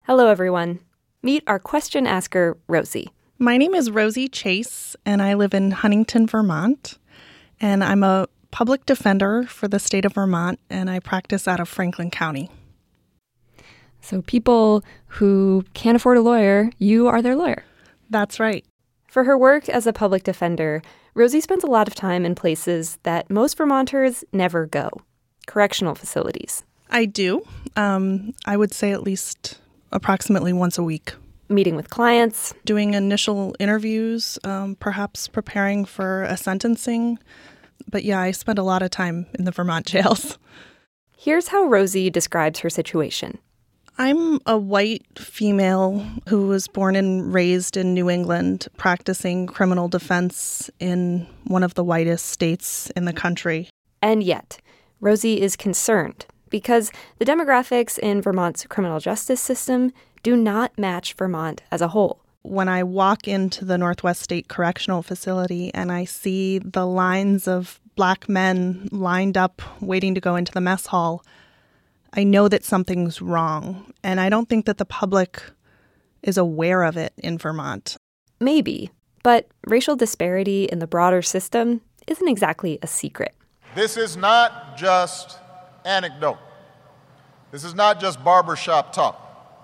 Hello, everyone. Meet our question asker, Rosie. My name is Rosie Chase, and I live in Huntington, Vermont. And I'm a public defender for the state of Vermont, and I practice out of Franklin County. So people who can't afford a lawyer, you are their lawyer. That's right. For her work as a public defender, Rosie spends a lot of time in places that most Vermonters never go. Correctional facilities. I do. I would say at least approximately once a week. Meeting with clients. Doing initial interviews, perhaps preparing for a sentencing. But yeah, I spend a lot of time in the Vermont jails. Here's how Rosie describes her situation. I'm a white female who was born and raised in New England, practicing criminal defense in one of the whitest states in the country. And yet, Rosie is concerned because the demographics in Vermont's criminal justice system do not match Vermont as a whole. When I walk into the Northwest State Correctional Facility and I see the lines of Black men lined up waiting to go into the mess hall, I know that something's wrong, and I don't think that the public is aware of it in Vermont. Maybe, but racial disparity in the broader system isn't exactly a secret. This is not just anecdote. This is not just barbershop talk.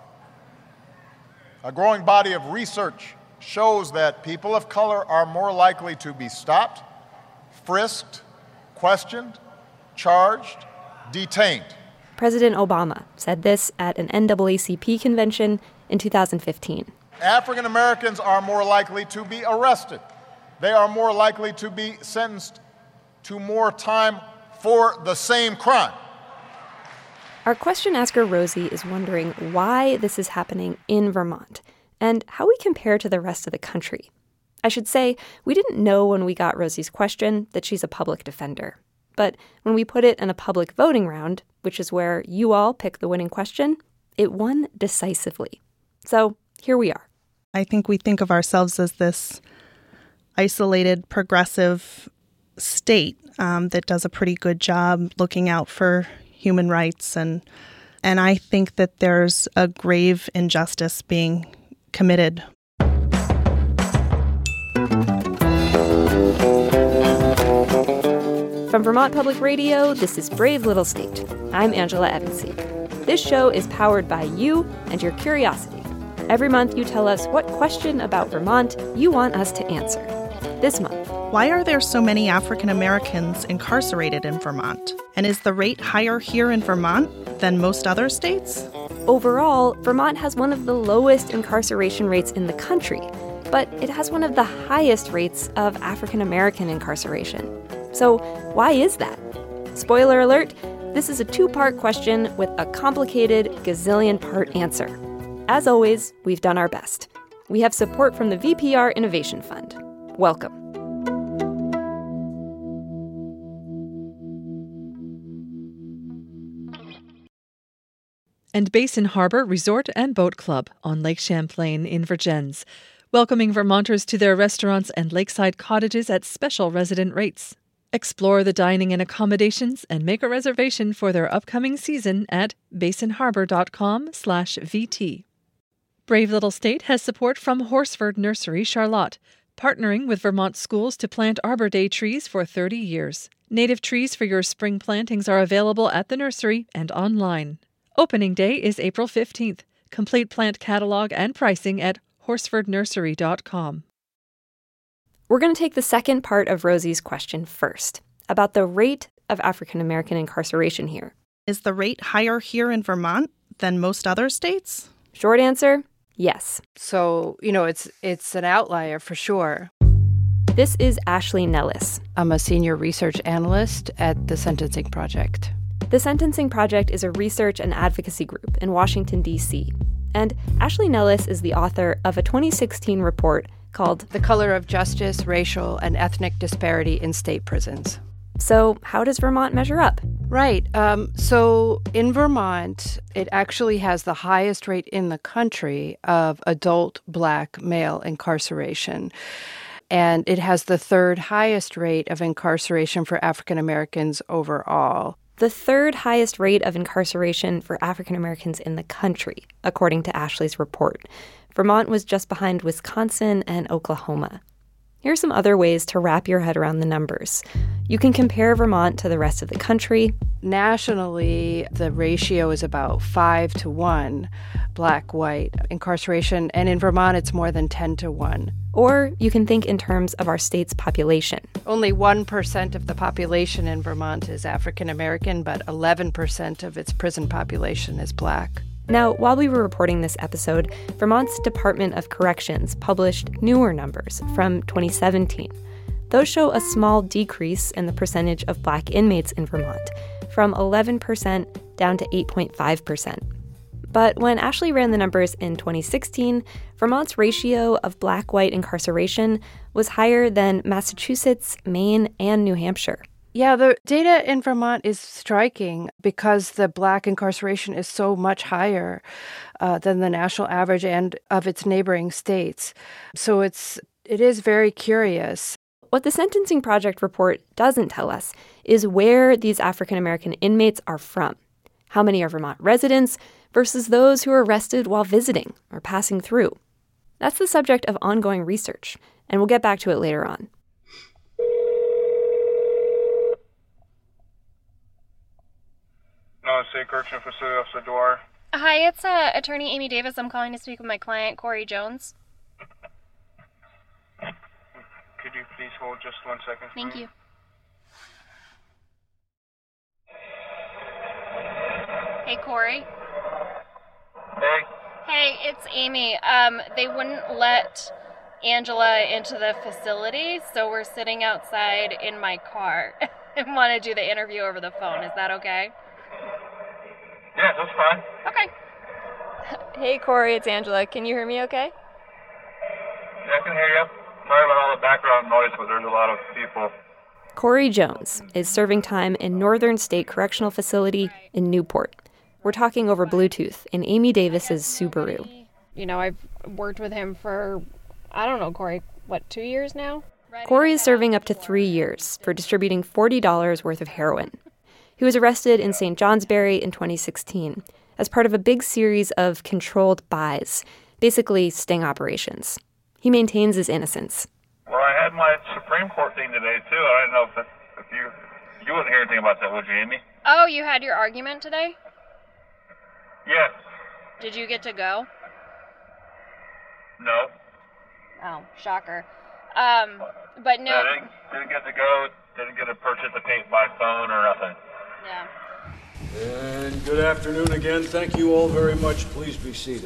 A growing body of research shows that people of color are more likely to be stopped, frisked, questioned, charged, detained. President Obama said this at an NAACP convention in 2015. African Americans are more likely to be arrested. They are more likely to be sentenced to more time for the same crime. Our question asker Rosie is wondering why this is happening in Vermont and how we compare to the rest of the country. I should say, we didn't know when we got Rosie's question that she's a public defender. But when we put it in a public voting round, which is where you all pick the winning question, it won decisively. So here we are. I think we think of ourselves as this isolated, progressive state that does a pretty good job looking out for human rights. And I think that there's a grave injustice being committed. From Vermont Public Radio, this is Brave Little State. I'm Angela Evancy. This show is powered by you and your curiosity. Every month you tell us what question about Vermont you want us to answer. This month, why are there so many African Americans incarcerated in Vermont? And is the rate higher here in Vermont than most other states? Overall, Vermont has one of the lowest incarceration rates in the country, but it has one of the highest rates of African American incarceration. So why is that? Spoiler alert, this is a two-part question with a complicated gazillion-part answer. As always, we've done our best. We have support from the VPR Innovation Fund. Welcome. And Basin Harbor Resort and Boat Club on Lake Champlain in Vergennes, welcoming Vermonters to their restaurants and lakeside cottages at special resident rates. Explore the dining and accommodations and make a reservation for their upcoming season at basinharbor.com/VT. Brave Little State has support from Horsford Nursery, Charlotte, partnering with Vermont schools to plant Arbor Day trees for 30 years. Native trees for your spring plantings are available at the nursery and online. Opening day is April 15th. Complete plant catalog and pricing at horsfordnursery.com. We're going to take the second part of Rosie's question first, about the rate of African American incarceration here. Is the rate higher here in Vermont than most other states? Short answer, yes. So, it's an outlier for sure. This is Ashley Nellis. I'm a senior research analyst at the Sentencing Project. The Sentencing Project is a research and advocacy group in Washington, D.C. And Ashley Nellis is the author of a 2016 report called The Color of Justice, Racial and Ethnic Disparity in State Prisons. So how does Vermont measure up? Right. So in Vermont, it actually has the highest rate in the country of adult Black male incarceration. And it has the third highest rate of incarceration for African Americans overall. the third highest rate of incarceration for African Americans in the country, according to Ashley's report. Vermont was just behind Wisconsin and Oklahoma. Here are some other ways to wrap your head around the numbers. You can compare Vermont to the rest of the country. Nationally, the ratio is about 5-1 black-white incarceration, and in Vermont, it's more than 10-1. Or you can think in terms of our state's population. Only 1% of the population in Vermont is African American, but 11% of its prison population is black. Now, while we were reporting this episode, Vermont's Department of Corrections published newer numbers from 2017. Those show a small decrease in the percentage of black inmates in Vermont, from 11% down to 8.5%. But when Ashley ran the numbers in 2016, Vermont's ratio of black-white incarceration was higher than Massachusetts, Maine, and New Hampshire. Yeah, the data in Vermont is striking because the black incarceration is so much higher than the national average and of its neighboring states. So it is very curious. What the Sentencing Project report doesn't tell us is where these African American inmates are from. How many are Vermont residents versus those who are arrested while visiting or passing through. That's the subject of ongoing research, and we'll get back to it later on. State Correctional Facility Officer Dwyer. Hi, it's Attorney Amy Davis. I'm calling to speak with my client, Corey Jones. Could you please hold just 1 second? Thank you. Hey, Corey. Hey. Hey, it's Amy. They wouldn't let Angela into the facility, so we're sitting outside in my car and want to do the interview over the phone. Is that okay? Yeah, that's fine. Okay. Hey, Corey, it's Angela. Can you hear me okay? Yeah, I can hear you. Sorry about all the background noise, but there's a lot of people. Corey Jones is serving time in Northern State Correctional Facility in Newport. We're talking over Bluetooth in Amy Davis's Subaru. You know, I've worked with him for, I don't know, Corey, 2 years now? Corey is serving up to 3 years for distributing $40 worth of heroin. He was arrested in St. Johnsbury in 2016 as part of a big series of controlled buys, basically sting operations. He maintains his innocence. Well, I had my Supreme Court thing today, too. I don't know if you wouldn't hear anything about that, would you, Amy? Oh, you had your argument today? Yes. Did you get to go? No. Oh, shocker. But no. I didn't get to go, didn't get to participate by phone or nothing. Yeah. And good afternoon again. Thank you all very much. Please be seated.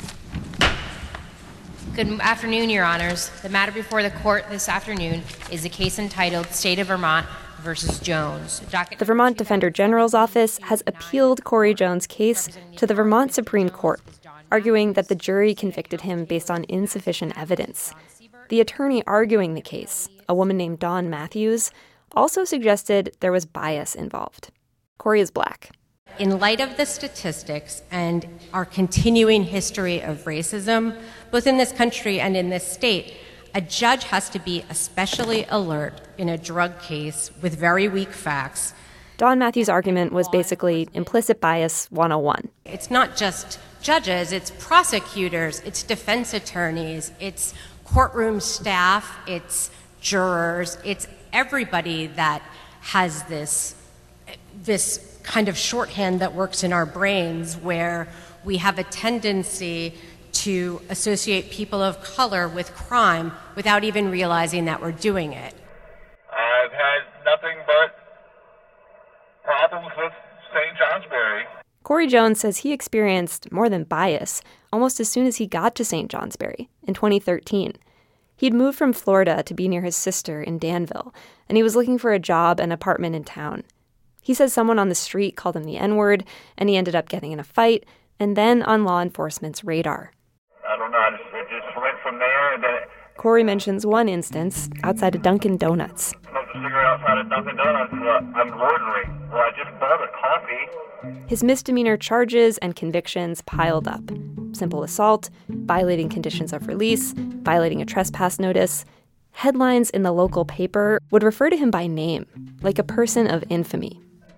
Good afternoon, Your Honors. The matter before the court this afternoon is a case entitled State of Vermont versus Jones. The Vermont Defender General's Office has appealed Corey Jones' case to the Vermont Supreme Court, arguing that the jury convicted him based on insufficient evidence. The attorney arguing the case, a woman named Dawn Matthews, also suggested there was bias involved. Corey is black. In light of the statistics and our continuing history of racism, both in this country and in this state, a judge has to be especially alert in a drug case with very weak facts. Dawn Matthews' argument was basically implicit bias 101. It's not just judges, it's prosecutors, it's defense attorneys, it's courtroom staff, it's jurors, it's everybody that has this kind of shorthand that works in our brains where we have a tendency to associate people of color with crime without even realizing that we're doing it. I've had nothing but problems with St. Johnsbury. Corey Jones says he experienced more than bias almost as soon as he got to St. Johnsbury in 2013. He'd moved from Florida to be near his sister in Danville, and he was looking for a job and apartment in town. He says someone on the street called him the N-word, and he ended up getting in a fight, and then on law enforcement's radar. I don't know, it just went from there. And then Corey mentions one instance outside a Dunkin' Donuts. smoked a cigarette outside of Dunkin' Donuts. I'm loitering. Well, I just bought a coffee. His misdemeanor charges and convictions piled up. Simple assault, violating conditions of release, violating a trespass notice. Headlines in the local paper would refer to him by name, like a person of infamy.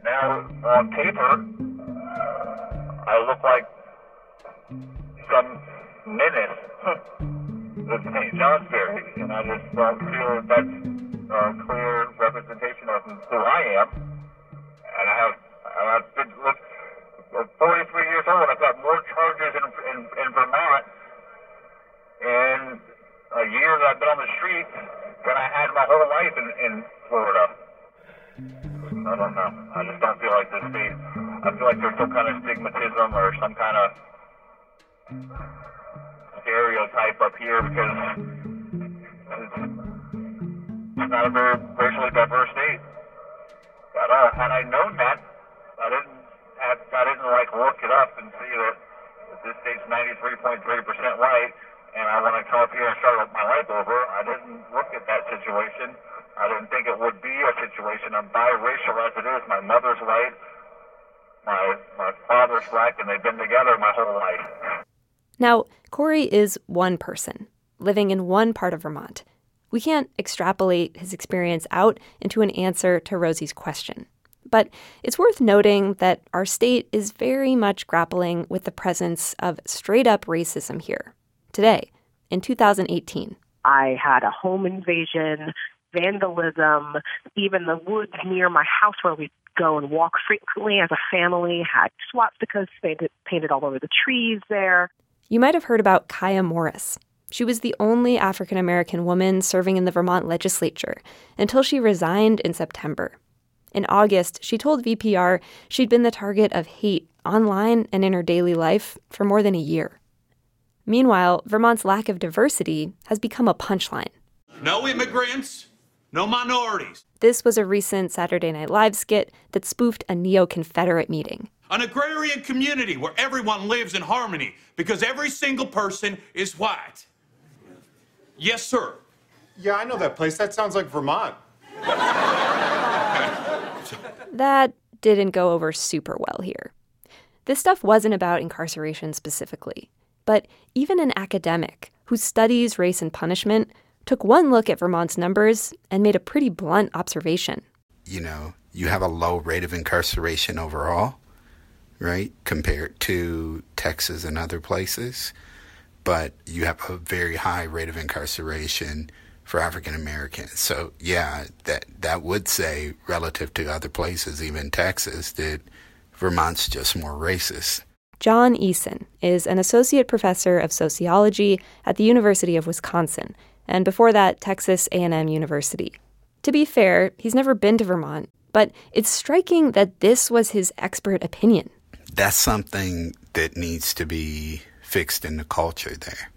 Now, on paper, I look like some menace of St. Johnsbury, and I just don't feel that's a clear representation of who I am. And I've been 43 years old. I've got more charges in Vermont in a year that I've been on the streets than I had my whole life in Florida. I don't know. I just don't feel like this state. I feel like there's some kind of stigmatism or some kind of stereotype up here because it's not a very racially diverse state. But had I known that, I didn't look it up and see that this state's 93.3% white, and I want to come up here and start my life over. I didn't look at that situation. I didn't think it would be a situation. I'm biracial as it is. My mother's white, my father's black, and they've been together my whole life. Now, Corey is one person living in one part of Vermont. We can't extrapolate his experience out into an answer to Rosie's question. But it's worth noting that our state is very much grappling with the presence of straight-up racism here, today, in 2018. I had a home invasion, vandalism, even the woods near my house where we go and walk frequently as a family had swastikas painted all over the trees there. You might have heard about Kaya Morris. She was the only African-American woman serving in the Vermont legislature until she resigned in September. In August, she told VPR she'd been the target of hate online and in her daily life for more than a year. Meanwhile, Vermont's lack of diversity has become a punchline. No immigrants, no minorities. This was a recent Saturday Night Live skit that spoofed a neo-Confederate meeting. An agrarian community where everyone lives in harmony because every single person is white. Yes, sir. Yeah, I know that place. That sounds like Vermont. That didn't go over super well here. This stuff wasn't about incarceration specifically, but even an academic who studies race and punishment took one look at Vermont's numbers and made a pretty blunt observation. You know, you have a low rate of incarceration overall, right, compared to Texas and other places, but you have a very high rate of incarceration for African Americans. So, yeah, that would say, relative to other places, even Texas, that Vermont's just more racist. John Eason is an associate professor of sociology at the University of Wisconsin, and before that, Texas A&M University. To be fair, he's never been to Vermont, but it's striking that this was his expert opinion. That's something that needs to be fixed in the culture there.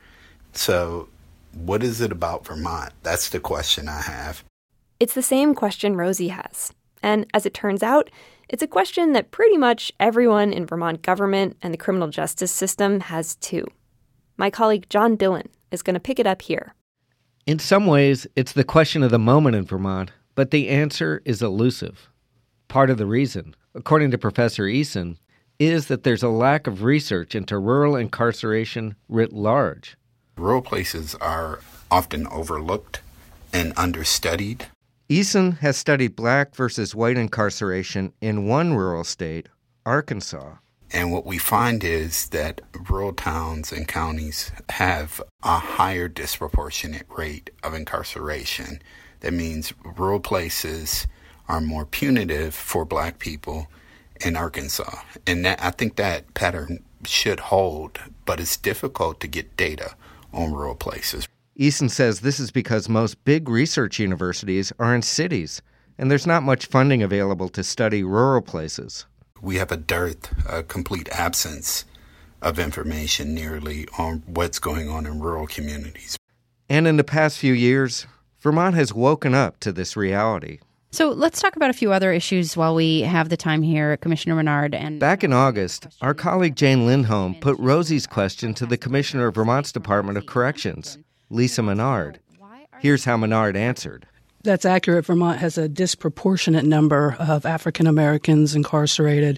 So, what is it about Vermont? That's the question I have. It's the same question Rosie has. And as it turns out, it's a question that pretty much everyone in Vermont government and the criminal justice system has too. My colleague John Dillon is going to pick it up here. In some ways, it's the question of the moment in Vermont, but the answer is elusive. Part of the reason, according to Professor Eason, is that there's a lack of research into rural incarceration writ large. Rural places are often overlooked and understudied. Eason has studied black versus white incarceration in one rural state, Arkansas. And what we find is that rural towns and counties have a higher disproportionate rate of incarceration. That means rural places are more punitive for black people in Arkansas. And I think that pattern should hold, but it's difficult to get data on rural places. Eason says this is because most big research universities are in cities, and there's not much funding available to study rural places. We have a dearth, a complete absence of information nearly on what's going on in rural communities. And in the past few years, Vermont has woken up to this reality. So let's talk about a few other issues while we have the time here, Commissioner Menard. Back in August, our colleague Jane Lindholm put Rosie's question to the Commissioner of Vermont's Department of Corrections, Lisa Menard. Here's how Menard answered. That's accurate. Vermont has a disproportionate number of African Americans incarcerated.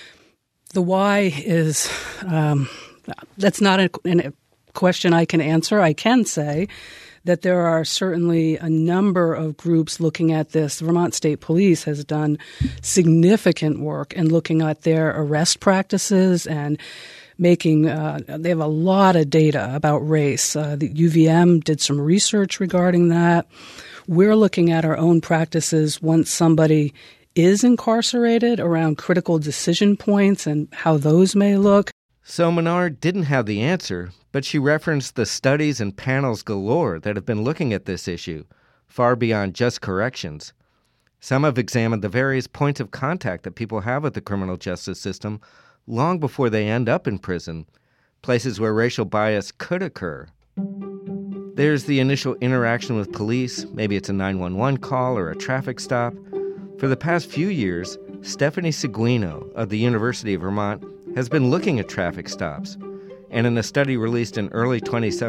The why is, that's not a question I can answer. I can say that there are certainly a number of groups looking at this. The Vermont State Police has done significant work in looking at their arrest practices and making, they have a lot of data about race. The UVM did some research regarding that. We're looking at our own practices once somebody is incarcerated around critical decision points and how those may look. So Menard didn't have the answer, but she referenced the studies and panels galore that have been looking at this issue, far beyond just corrections. Some have examined the various points of contact that people have with the criminal justice system long before they end up in prison, places where racial bias could occur. There's the initial interaction with police, maybe it's a 911 call or a traffic stop. For the past few years, Stephanie Seguino of the University of Vermont has been looking at traffic stops. And in a study released in early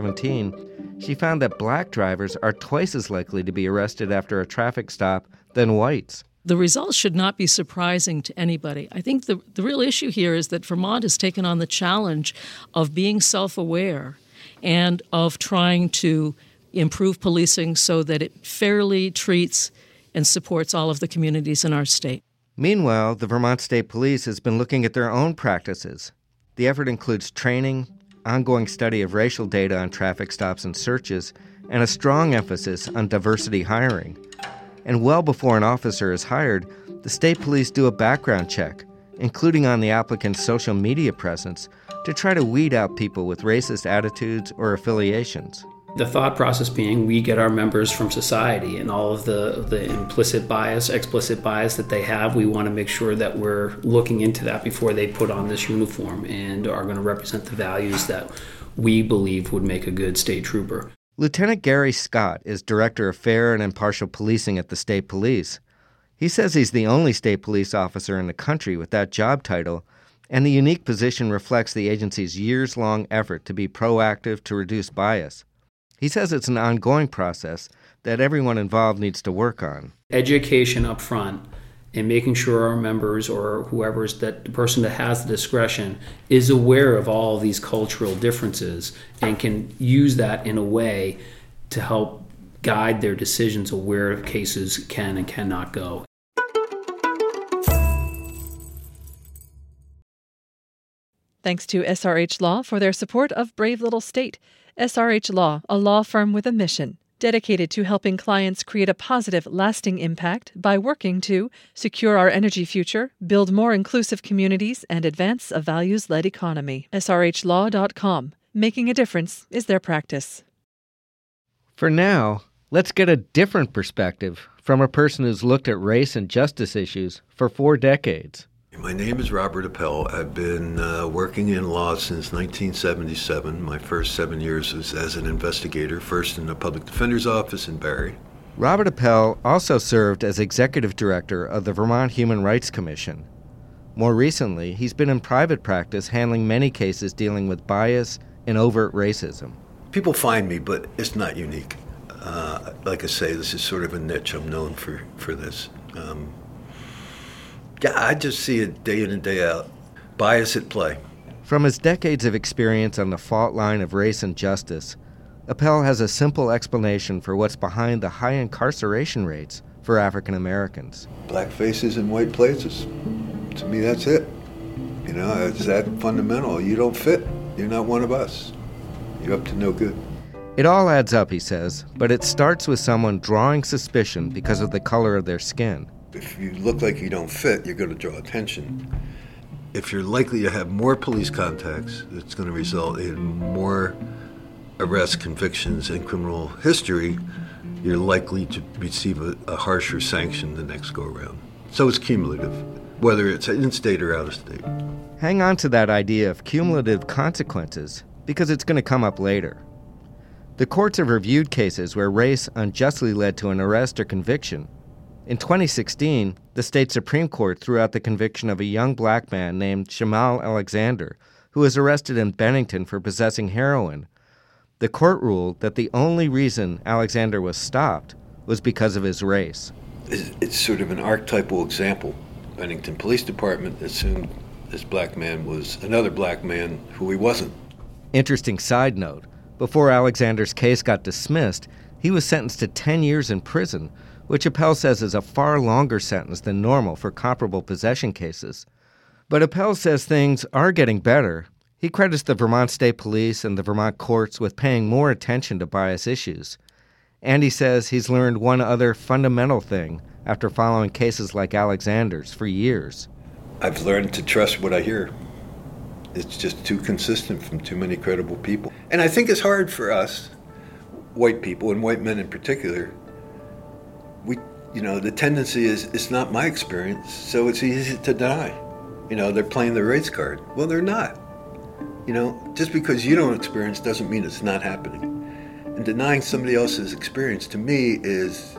2017, she found that black drivers are twice as likely to be arrested after a traffic stop than whites. The results should not be surprising to anybody. I think the real issue here is that Vermont has taken on the challenge of being self-aware and of trying to improve policing so that it fairly treats and supports all of the communities in our state. Meanwhile, the Vermont State Police has been looking at their own practices. The effort includes training, ongoing study of racial data on traffic stops and searches, and a strong emphasis on diversity hiring. And well before an officer is hired, the state police do a background check, including on the applicant's social media presence, to try to weed out people with racist attitudes or affiliations. The thought process being we get our members from society and all of the implicit bias, explicit bias that they have. We want to make sure that we're looking into that before they put on this uniform and are going to represent the values that we believe would make a good state trooper. Lieutenant Gary Scott is Director of Fair and Impartial Policing at the State Police. He says he's the only state police officer in the country with that job title, and the unique position reflects the agency's years-long effort to be proactive to reduce bias. He says it's an ongoing process that everyone involved needs to work on. Education up front and making sure our members or whoever's that the person that has the discretion is aware of all of these cultural differences and can use that in a way to help guide their decisions of where cases can and cannot go. Thanks to SRH Law for their support of Brave Little State. SRH Law, a law firm with a mission, dedicated to helping clients create a positive, lasting impact by working to secure our energy future, build more inclusive communities, and advance a values-led economy. SRHLaw.com. Making a difference is their practice. For now, let's get a different perspective from a person who's looked at race and justice issues for 4 decades. My name is Robert Appel. I've been working in law since 1977. My first 7 years was as an investigator, first in the Public Defender's Office in Barre. Robert Appel also served as executive director of the Vermont Human Rights Commission. More recently, he's been in private practice handling many cases dealing with bias and overt racism. People find me, but it's not unique. Like I say, this is sort of a niche. I'm known for this. Yeah, I just see it day in and day out. Bias at play. From his decades of experience on the fault line of race and justice, Appel has a simple explanation for what's behind the high incarceration rates for African Americans. Black faces in white places. To me, that's it. You know, it's that fundamental. You don't fit. You're not one of us. You're up to no good. It all adds up, he says, but it starts with someone drawing suspicion because of the color of their skin. If you look like you don't fit, you're going to draw attention. If you're likely to have more police contacts, it's going to result in more arrests, convictions, and criminal history. You're likely to receive a harsher sanction the next go-around. So it's cumulative, whether it's in-state or out-of-state. Hang on to that idea of cumulative consequences, because it's going to come up later. The courts have reviewed cases where race unjustly led to an arrest or conviction. In 2016, the state Supreme Court threw out the conviction of a young black man named Shamal Alexander, who was arrested in Bennington for possessing heroin. The court ruled that the only reason Alexander was stopped was because of his race. It's sort of an archetypal example. Bennington Police Department assumed this black man was another black man who he wasn't. Interesting side note. Before Alexander's case got dismissed, He was sentenced to 10 years in prison, which Appel says is a far longer sentence than normal for comparable possession cases. But Appel says things are getting better. He credits the Vermont State Police and the Vermont courts with paying more attention to bias issues. And he says he's learned one other fundamental thing after following cases like Alexander's for years. I've learned to trust what I hear. It's just too consistent from too many credible people. And I think it's hard for us, white people, and white men in particular. The tendency is, it's not my experience, so it's easy to deny. They're playing the race card. Well, they're not. Just because you don't experience doesn't mean it's not happening. And denying somebody else's experience, to me, is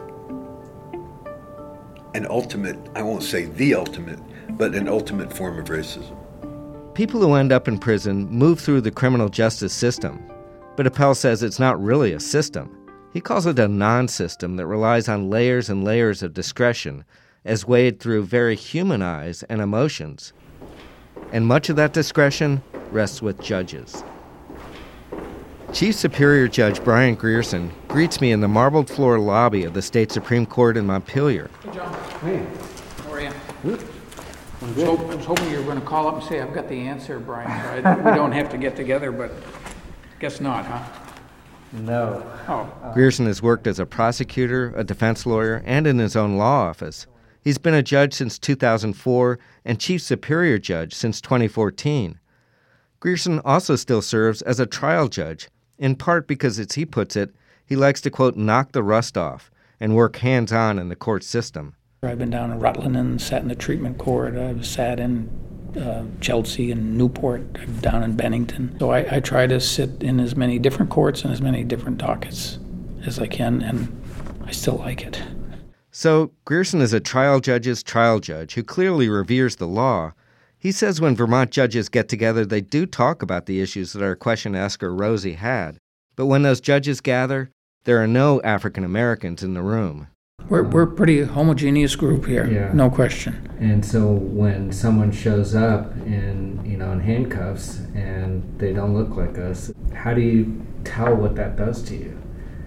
an ultimate, I won't say the ultimate, but an ultimate form of racism. People who end up in prison move through the criminal justice system, but Appel says it's not really a system. He calls it a non-system that relies on layers and layers of discretion as weighed through very human eyes and emotions. And much of that discretion rests with judges. Chief Superior Judge Brian Grierson greets me in the marbled floor lobby of the state Supreme Court in Montpelier. Hey, John. Hey. How are you? Good. I was hoping you were going to call up and say, I've got the answer, Brian. So we don't have to get together, but guess not, huh? No. Oh. Grierson has worked as a prosecutor, a defense lawyer, and in his own law office. He's been a judge since 2004 and chief superior judge since 2014. Grierson also still serves as a trial judge, in part because, as he puts it, he likes to, quote, knock the rust off and work hands-on in the court system. I've been down in Rutland and sat in the treatment court. I've sat in Chelsea and Newport. I'm down in Bennington. So I try to sit in as many different courts and as many different dockets as I can, and I still like it. So Grierson is a trial judge's trial judge who clearly reveres the law. He says when Vermont judges get together, they do talk about the issues that our question asker Rosie had. But when those judges gather, there are no African Americans in the room. We're a pretty homogeneous group here, yeah. No question. And so when someone shows up in handcuffs and they don't look like us, how do you tell what that does to you?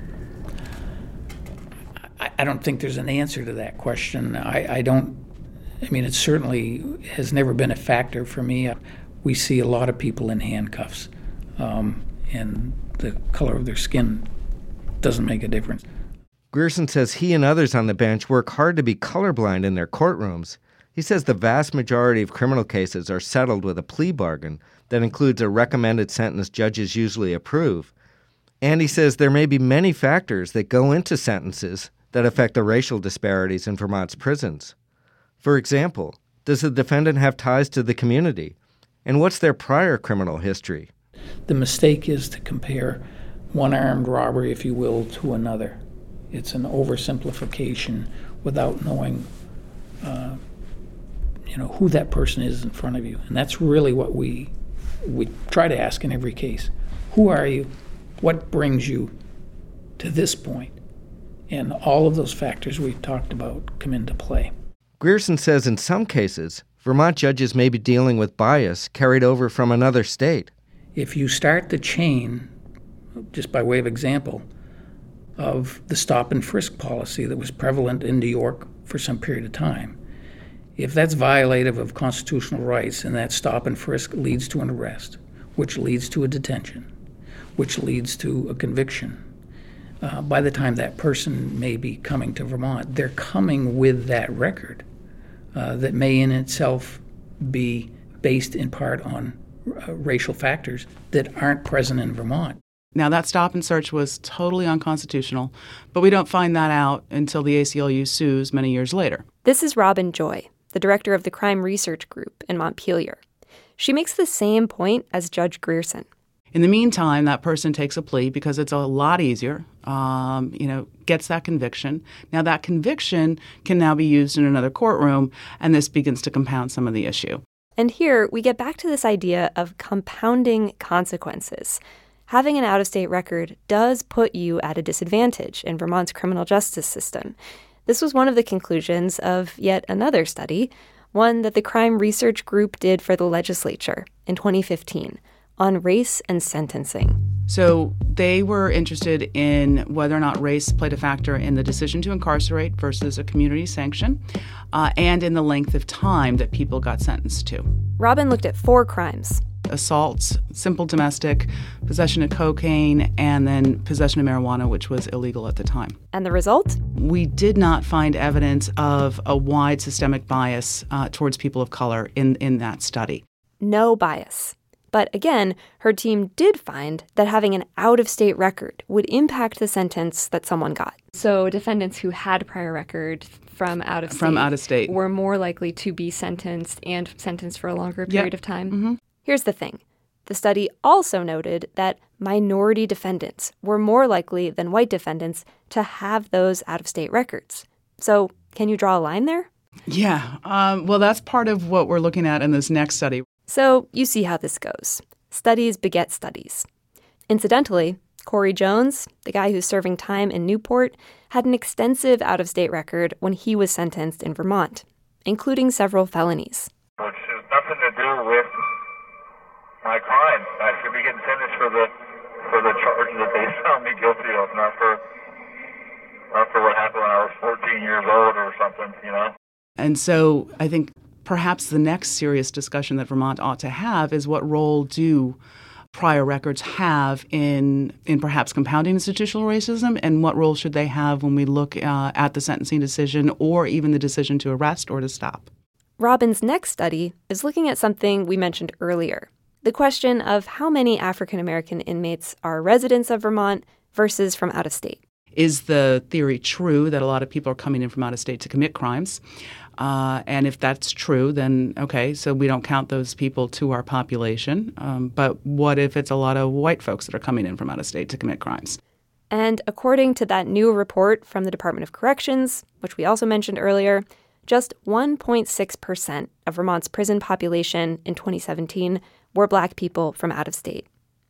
I don't think there's an answer to that question. It certainly has never been a factor for me. We see a lot of people in handcuffs, and the color of their skin doesn't make a difference. Grierson says he and others on the bench work hard to be colorblind in their courtrooms. He says the vast majority of criminal cases are settled with a plea bargain that includes a recommended sentence judges usually approve. And he says there may be many factors that go into sentences that affect the racial disparities in Vermont's prisons. For example, does the defendant have ties to the community? And what's their prior criminal history? The mistake is to compare one armed robbery, if you will, to another. It's an oversimplification without knowing, who that person is in front of you. And that's really what we try to ask in every case. Who are you? What brings you to this point? And all of those factors we've talked about come into play. Grierson says in some cases, Vermont judges may be dealing with bias carried over from another state. If you start the chain, just by way of example, of the stop and frisk policy that was prevalent in New York for some period of time, if that's violative of constitutional rights and that stop and frisk leads to an arrest, which leads to a detention, which leads to a conviction, by the time that person may be coming to Vermont, they're coming with that record that may in itself be based in part on racial factors that aren't present in Vermont. Now, that stop and search was totally unconstitutional, but we don't find that out until the ACLU sues many years later. This is Robin Joy, the director of the Crime Research Group in Montpelier. She makes the same point as Judge Grierson. In the meantime, that person takes a plea because it's a lot easier, gets that conviction. Now, that conviction can now be used in another courtroom, and this begins to compound some of the issue. And here, we get back to this idea of compounding consequences. Having an out-of-state record does put you at a disadvantage in Vermont's criminal justice system. This was one of the conclusions of yet another study, one that the Crime Research Group did for the legislature in 2015, on race and sentencing. So they were interested in whether or not race played a factor in the decision to incarcerate versus a community sanction, and in the length of time that people got sentenced to. Robin looked at 4 crimes: assaults, simple domestic, possession of cocaine, and then possession of marijuana, which was illegal at the time. And the result? We did not find evidence of a wide systemic bias towards people of color in that study. No bias. But again, her team did find that having an out-of-state record would impact the sentence that someone got. So defendants who had prior record from out of state were more likely to be sentenced and sentenced for a longer period of time. Mm-hmm. Here's the thing. The study also noted that minority defendants were more likely than white defendants to have those out-of-state records. So can you draw a line there? Yeah. Well, that's part of what we're looking at in this next study. So you see how this goes. Studies beget studies. Incidentally, Corey Jones, the guy who's serving time in Newport, had an extensive out-of-state record when he was sentenced in Vermont, including several felonies. Which has nothing to do with my crime. I should be getting sentenced for the charges that they found me guilty of, not for what happened when I was 14 years old or something, you know? And so I think perhaps the next serious discussion that Vermont ought to have is what role do prior records have in perhaps compounding institutional racism, and what role should they have when we look at the sentencing decision or even the decision to arrest or to stop? Robin's next study is looking at something we mentioned earlier, the question of how many African American inmates are residents of Vermont versus from out of state. Is the theory true that a lot of people are coming in from out of state to commit crimes? And if that's true, then okay, so we don't count those people to our population. But what if it's a lot of white folks that are coming in from out of state to commit crimes? And according to that new report from the Department of Corrections, which we also mentioned earlier, just 1.6% of Vermont's prison population in 2017 were Black people from out of state.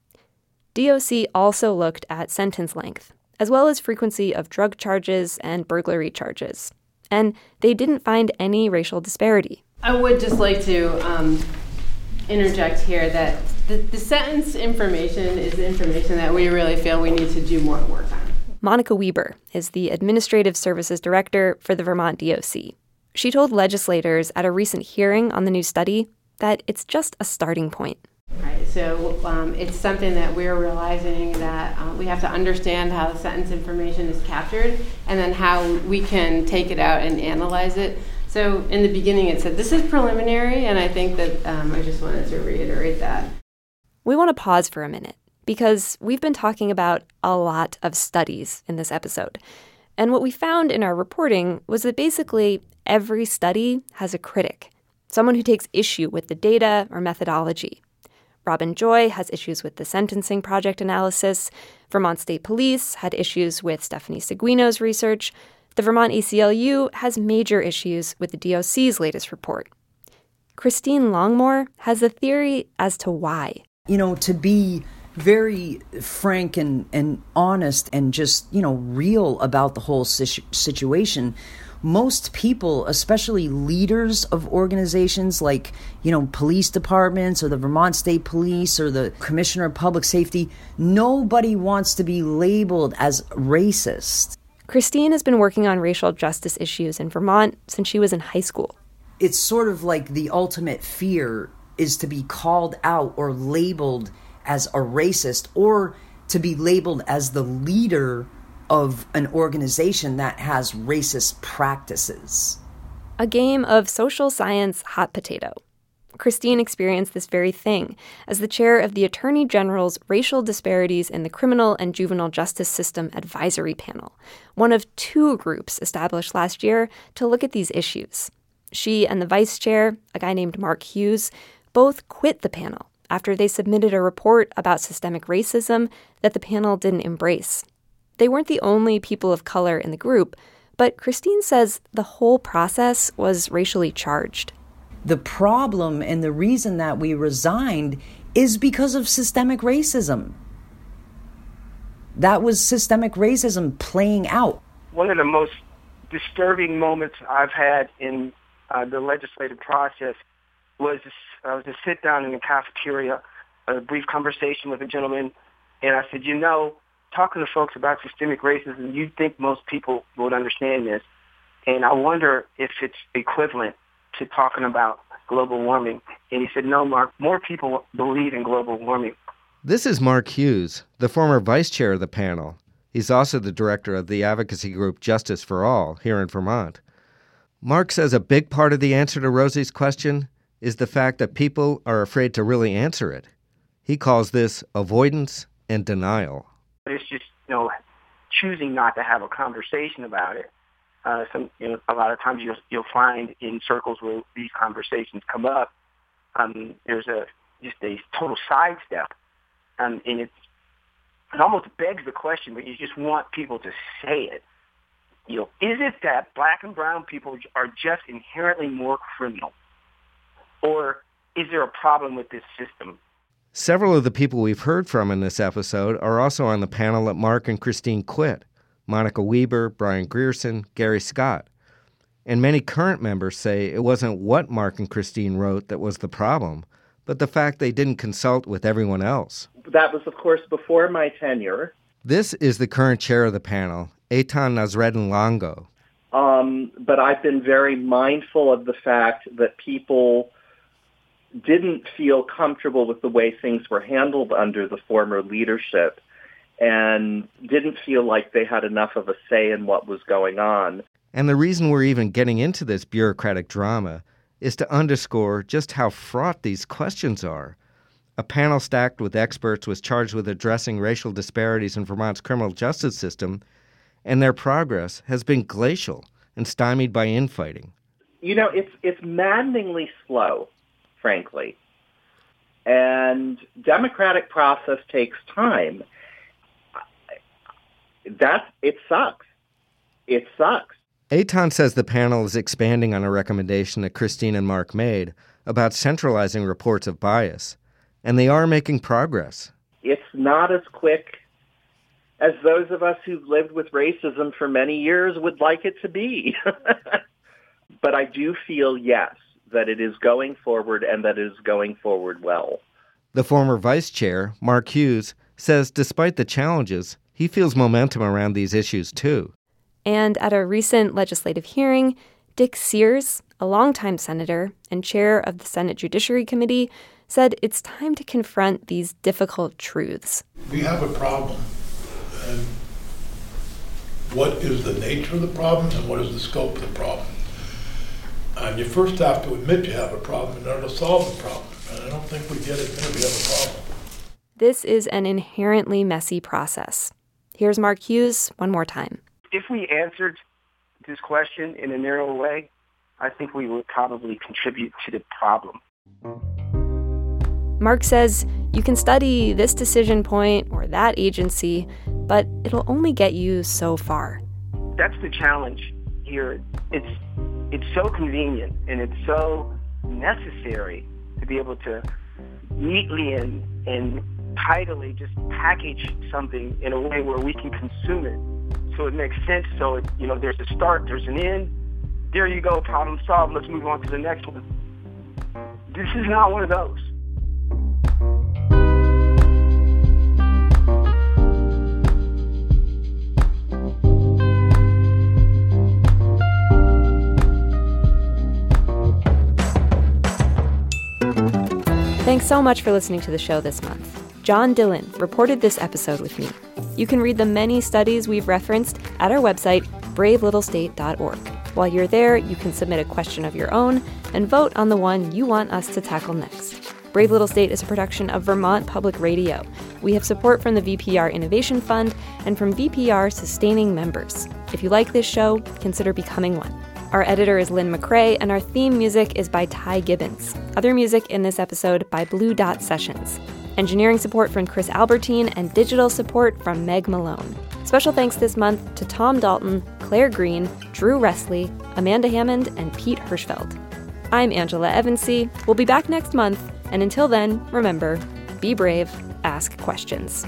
DOC also looked at sentence length, as well as frequency of drug charges and burglary charges. And they didn't find any racial disparity. I would just like to interject here that the sentence information is information that we really feel we need to do more work on. Monica Weber is the Administrative Services Director for the Vermont DOC. She told legislators at a recent hearing on the new study that it's just a starting point. Right, so it's something that we're realizing that we have to understand how the sentence information is captured and then how we can take it out and analyze it. So in the beginning it said this is preliminary, and I think that I just wanted to reiterate that. We want to pause for a minute because we've been talking about a lot of studies in this episode. And what we found in our reporting was that basically every study has a critic, someone who takes issue with the data or methodology. Robin Joy has issues with the sentencing project analysis. Vermont State Police had issues with Stephanie Seguino's research. The Vermont ACLU has major issues with the DOC's latest report. Christine Longmore has a theory as to why. You know, to be very frank and honest and just, real about the whole situation, most people, especially leaders of organizations like, police departments or the Vermont State Police or the Commissioner of Public Safety, nobody wants to be labeled as racist. Christine has been working on racial justice issues in Vermont since she was in high school. It's sort of like the ultimate fear is to be called out or labeled as a racist or to be labeled as the leader of an organization that has racist practices. A game of social science hot potato. Christine experienced this very thing as the chair of the Attorney General's Racial Disparities in the Criminal and Juvenile Justice System Advisory Panel, one of 2 groups established last year to look at these issues. She and the vice chair, a guy named Mark Hughes, both quit the panel after they submitted a report about systemic racism that the panel didn't embrace. They weren't the only people of color in the group, but Christine says the whole process was racially charged. The problem and the reason that we resigned is because of systemic racism. That was systemic racism playing out. One of the most disturbing moments I've had in the legislative process was a sit down in the cafeteria a brief conversation with a gentleman, and I said, talking to folks about systemic racism, you'd think most people would understand this. And I wonder if it's equivalent to talking about global warming. And he said, no, Mark, more people believe in global warming. This is Mark Hughes, the former vice chair of the panel. He's also the director of the advocacy group Justice for All here in Vermont. Mark says a big part of the answer to Rosie's question is the fact that people are afraid to really answer it. He calls this avoidance and denial. It's just, choosing not to have a conversation about it. A lot of times you'll find in circles where these conversations come up, there's just a total sidestep, and it almost begs the question, but you just want people to say it. Is it that black and brown people are just inherently more criminal, or is there a problem with this system? Several of the people we've heard from in this episode are also on the panel that Mark and Christine quit: Monica Weber, Brian Grierson, Gary Scott. And many current members say it wasn't what Mark and Christine wrote that was the problem, but the fact they didn't consult with everyone else. That was, of course, before my tenure. This is the current chair of the panel, Eitan Nasreddin Longo. But I've been very mindful of the fact that people didn't feel comfortable with the way things were handled under the former leadership and didn't feel like they had enough of a say in what was going on. And the reason we're even getting into this bureaucratic drama is to underscore just how fraught these questions are. A panel stacked with experts was charged with addressing racial disparities in Vermont's criminal justice system, and their progress has been glacial and stymied by infighting. It's maddeningly slow, frankly. And democratic process takes time. It sucks. It sucks. Eitan says the panel is expanding on a recommendation that Christine and Mark made about centralizing reports of bias, and they are making progress. It's not as quick as those of us who've lived with racism for many years would like it to be. But I do feel, yes, that it is going forward and that it is going forward well. The former vice chair, Mark Hughes, says despite the challenges, he feels momentum around these issues too. And at a recent legislative hearing, Dick Sears, a longtime senator and chair of the Senate Judiciary Committee, said it's time to confront these difficult truths. We have a problem, and what is the nature of the problem and what is the scope of the problem? And you first have to admit you have a problem in order to solve the problem. And I don't think we get it when we have a problem. This is an inherently messy process. Here's Mark Hughes one more time. If we answered this question in a narrow way, I think we would probably contribute to the problem. Mark says you can study this decision point or that agency, but it'll only get you so far. That's the challenge here. It's so convenient and it's so necessary to be able to neatly and tidily just package something in a way where we can consume it so it makes sense. So there's a start, there's an end. There you go, problem solved. Let's move on to the next one. This is not one of those. Thanks so much for listening to the show this month. John Dillon reported this episode with me. You can read the many studies we've referenced at our website, bravelittlestate.org. While you're there, you can submit a question of your own and vote on the one you want us to tackle next. Brave Little State is a production of Vermont Public Radio. We have support from the VPR Innovation Fund and from VPR sustaining members. If you like this show, consider becoming one. Our editor is Lynn McCrae, and our theme music is by Ty Gibbons. Other music in this episode by Blue Dot Sessions. Engineering support from Chris Albertine and digital support from Meg Malone. Special thanks this month to Tom Dalton, Claire Green, Drew Restley, Amanda Hammond, and Pete Hirschfeld. I'm Angela Evansy. We'll be back next month, and until then, remember, be brave, ask questions.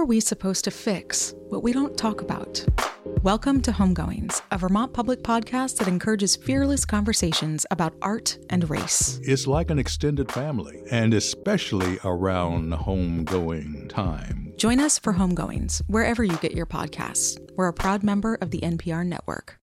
we supposed to fix what we don't talk about? Welcome to Homegoings, a Vermont public podcast that encourages fearless conversations about art and race. It's like an extended family, and especially around homegoing time. Join us for Homegoings, wherever you get your podcasts. We're a proud member of the NPR network.